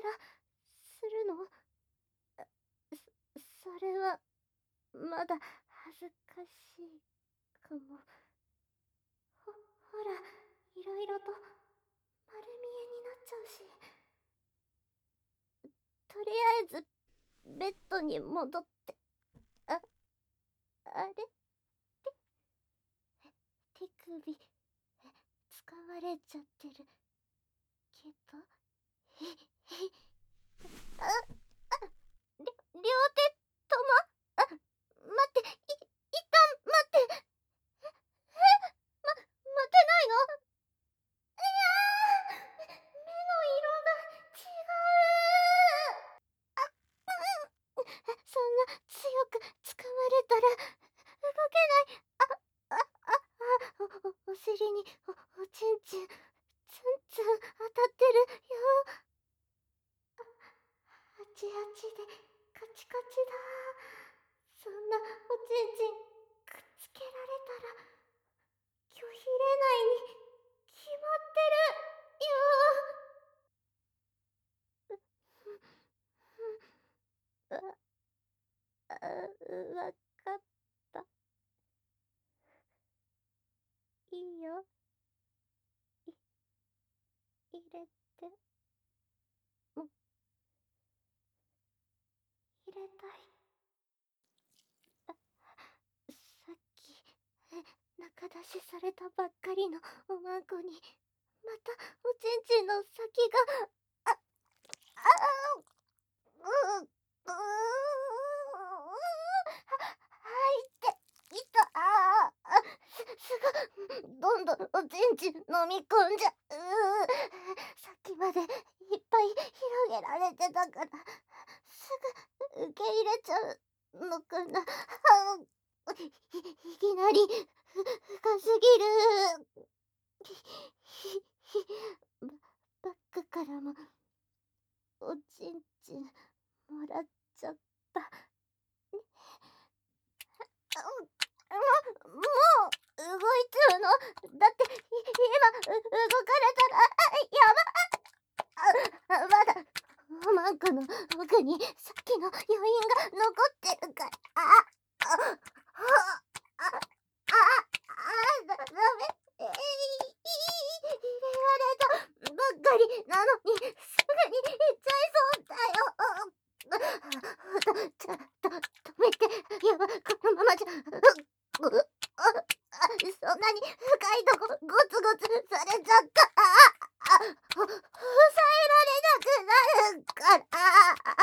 らするの？それはまだ恥ずかしいかも。ほら、いろいろと丸見えになっちゃうし。とりあえずベッドに戻って。あれ、手首使われちゃってるけど。あ両手とも。待って、一旦待って。待てないの？いやー、目の色が違う。そんな強く掴まれたら動けない。お尻におちんちんツンツン当たってるよ。あちあちでカチカチだ。そんなおちんちんくっつけられたら拒否れないに決まってるよ。わかった。いいよ。入れて。入れたい。さっき中出しされたばっかりのおまんこにまたおちんちんの先が。ああうう入っていた。すぐどんどんおちんちん飲み込んじゃう。さっきまでいっぱい広げられてたからすぐ受け入れちゃうのかな。いきなり深すぎる。バッグからもおちんちんもらっちゃった。もう動いちゃうの？だって今動かれたらやば。まだおまんこの奥にさっきの余韻が残ってるから。ダメ。入れられたばっかりなのにすぐに行っちゃいそうだよ。ちょっと止めて。やば、このままじゃ。そんなに深いとこゴツゴツされちゃったら抑えられなくなるから。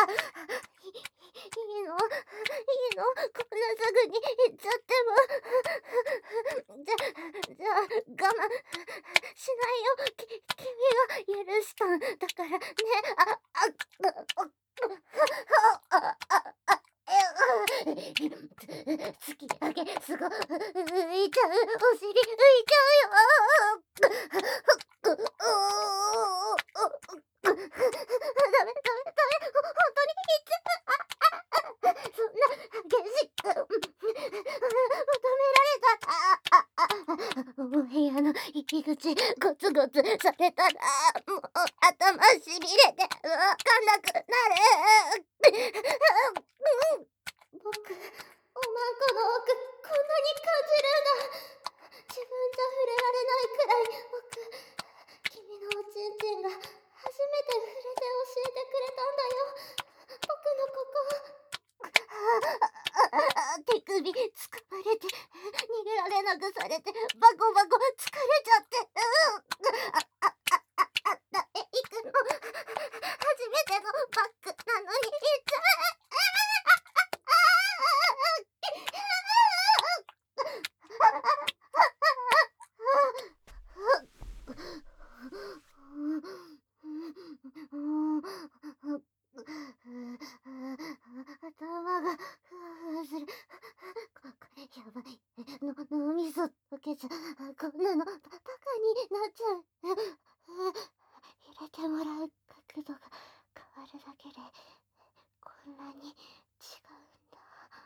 いいのこんなすぐに行っちゃっても。じゃあ我慢しないよ。君が許したんだからね。突き上げすご浮いちゃう。お尻浮いちゃうよ。ダメダメ本当にいっちゃう。そんな激しく求められたらお部屋の入り口ゴツゴツされたらもう頭しびれてわかんなくなる。僕、おまんこの奥こんなに感じるんだ。自分じゃ触れられないくらい僕、君のおちんちんが初めて触れて教えてくれたんだよ。僕のここ。手首つかまれて逃げられなくされてバコバコ疲れちゃって。行くの初めてのバッグなのに行っちゃう。頭がふわふわする。やばい。脳みそ溶けちゃう。こんなのバカになっちゃう。入れてもらう角度が変わるだけでこんなに違うんだ。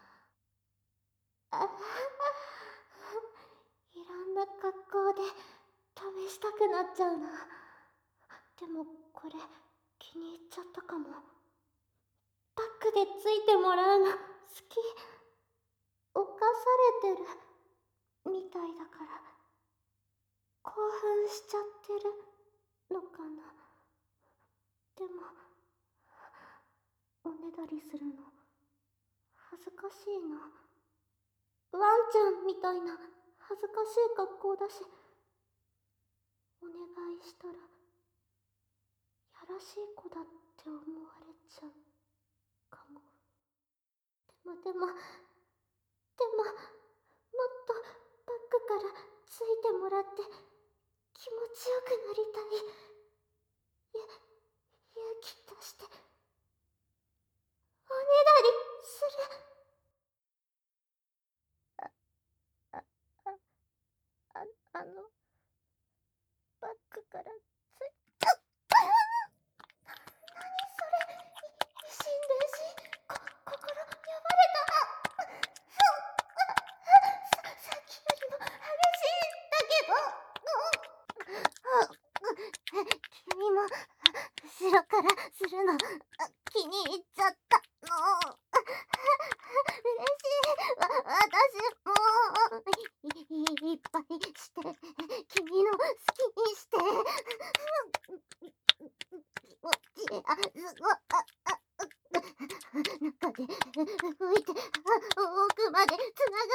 いろんな格好で試したくなっちゃうな。でもこれきっ気に入っちゃったかも。バックでついてもらうの好き。犯されてるみたいだから興奮しちゃってるのかな。でもおねだりするの恥ずかしいな。ワンちゃんみたいな恥ずかしい格好だし、お願いしたらやらしい子だって思われちゃうかも。でももっとバックからついてもらって気持ちよくなりたい。勇気出しておねだりする。あのバックからつい何それ、一心伝心、心破れた。さっきよりも激しいんだけど。君も後ろからするの気に入っちゃったの。嬉しい。私もいっぱいして君の好きにして気持ちいい。すごい。中で動いて奥までつながって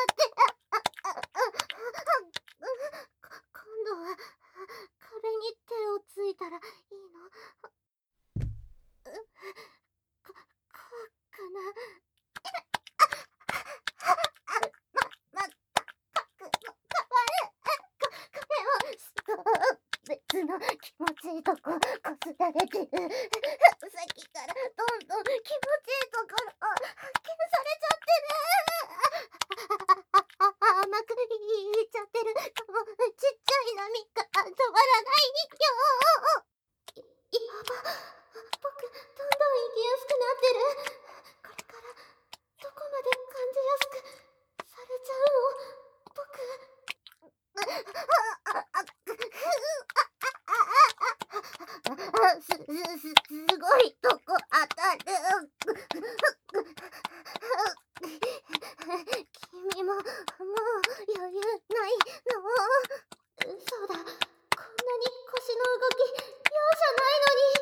今度は壁に手をついたらいいの？こうかな。まったく別の気持ちいいとここすられてる。さっきからどんどん気持ちいいところ発見されちゃってる。甘くいっちゃってる。ちっちゃい波が止まらないよ。やば、僕どんどん生きやすくなってる。これからどこまで感じやすくされちゃうの？僕すごいとこ当たる。君ももう余裕ないの？そうだ、こんなに腰の動き容赦ないのに。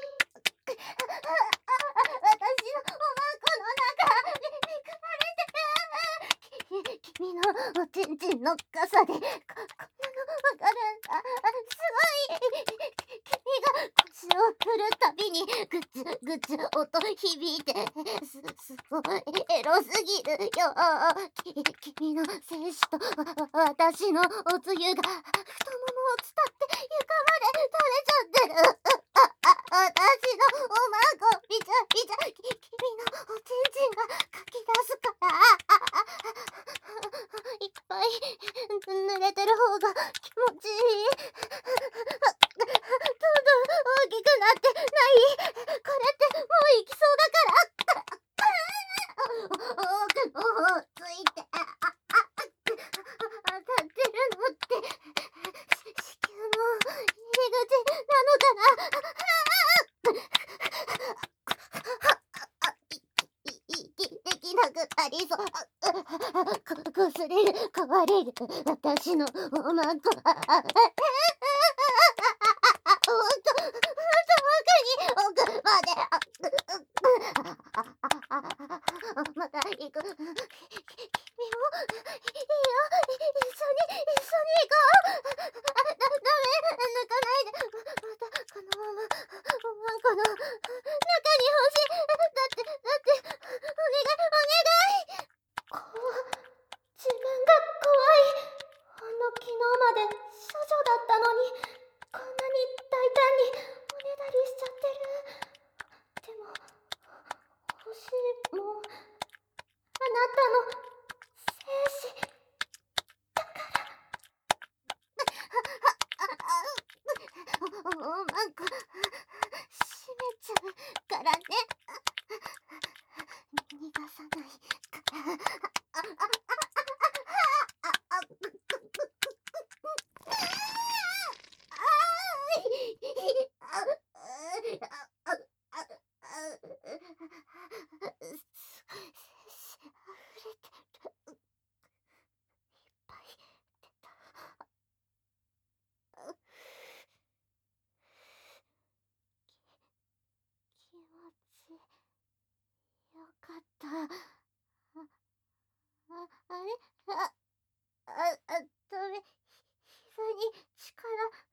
私のおまんこの中めくられてる。君のおちんちんの傘でこんなのわかるんだ。すごい。君が腰を振るたびにグツグツ音響いてすごいエロすぎるよ。君の精子と私のおつゆが太ももを伝って床まで垂れちゃってる。私のおまんこびちゃびちゃ。君のおちんちんがかき出すから。いっぱい濡れてる方が気持ちいい。どんどん大きくなってない？これってもう行きそうだから奥の方ついて当たってるのって子宮の入り口なのかな？息できなくなりそう。薬で壊れる私のおまんこ。奥までまた行く。君もいいよ。一緒に行こう。ダメ、抜かないで。またこのままおまんこの中に欲しい。だってお願い。自分が怖い。昨日まで処女だったのにこんなに大胆におねだりしちゃってる。でも星もあなたの精子よかった。あれ、ダメ。膝に力